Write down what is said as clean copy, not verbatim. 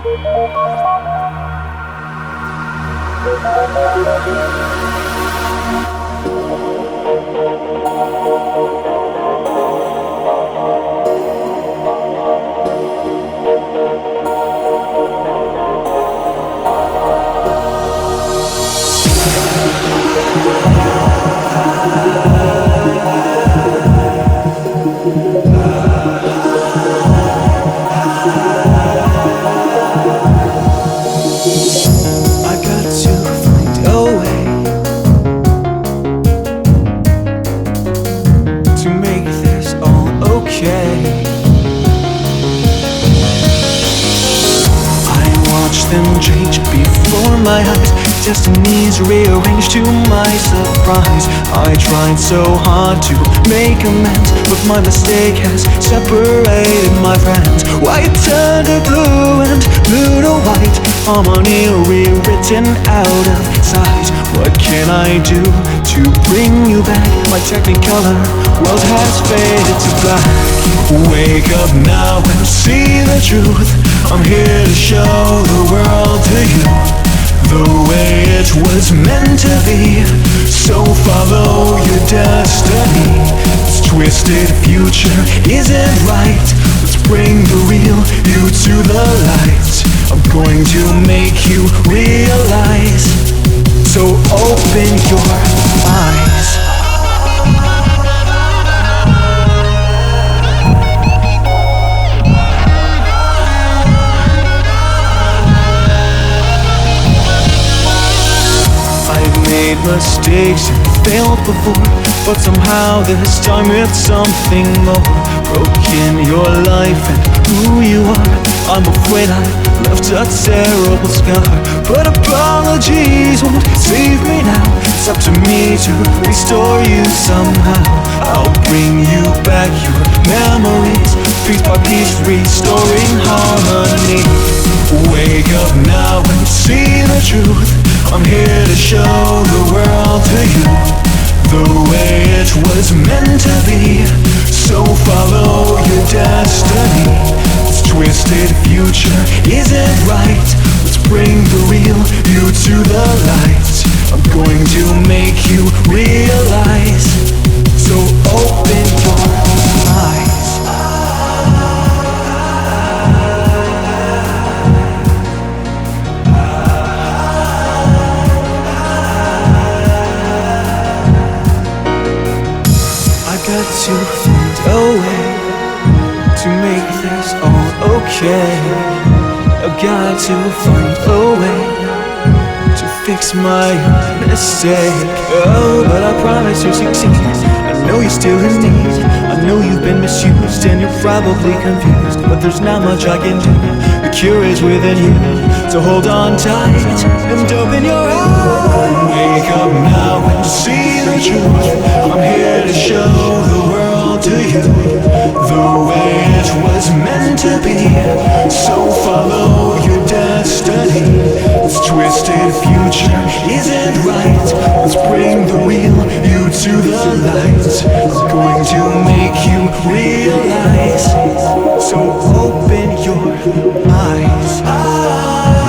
My eyes, destinies rearranged to my surprise. I tried so hard to make amends, but my mistake has separated my friends. Why it turned to blue and blue to white, harmony rewritten out of sight. What can I do to bring you back? My technicolor world has faded to black. Wake up now and see the truth. I'm here to show the world to you the way it was meant to be. So follow your destiny. This twisted future isn't right. Let's bring the real you to the light. I'm going to make you realize. So open your eyes. Made mistakes and failed before, but somehow this time it's something more. Broken your life and who you are. I'm afraid I left a terrible scar, but apologies won't save me now. It's up to me to restore you somehow. I'll bring you back your memories, piece by piece, restoring harmony. Wake up now and see the truth. I'm here to show the world to you the way it was meant to be. So follow your destiny. This twisted future isn't right. Let's bring the real you to the light. I'm going to make you realize. So open your eyes. To find a way to make this all okay. I've got to find a way to fix my mistake. Oh, but I promise to succeed. I know you're still in need. I know you've been misused and you're probably confused, but there's not much I can do. The cure is within you, so hold on tight and open your eyes. Wake up now and see the truth. I'm here to show the world to you the way it was meant to be. So follow your destiny. This twisted future isn't right. Let's bring the real you to the light. I'm going to make you realize. So open your eyes.